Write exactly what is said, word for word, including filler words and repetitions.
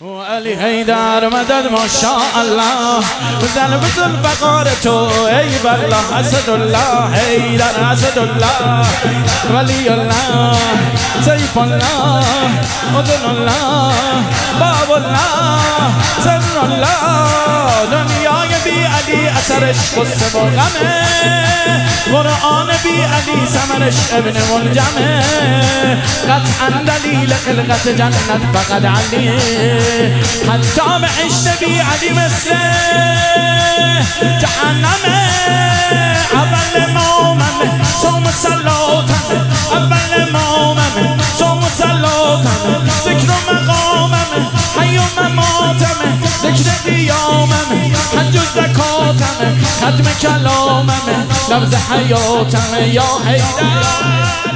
علی حیدر مدد ماشاءالله بزن بزن بقار تو ای بالله اسد الله حیدر اسد الله ولی الله سیف الله اذن الله باب الله سر الله دنیای بی علی اثرش قصه و غمه قرآن بی علی ثمرش ابن ملجمه قطعا دلیل خلقت جنت فقط علی حتی به عشق بی علی مثل جهنمه اول مومم صوم صلاتم اول مومم صوم صلاتم ذکر و مقامم حی و مماتم ذکر قیامم حج و زکاتم ختم کلامم لفظ حیاتم یا حیدر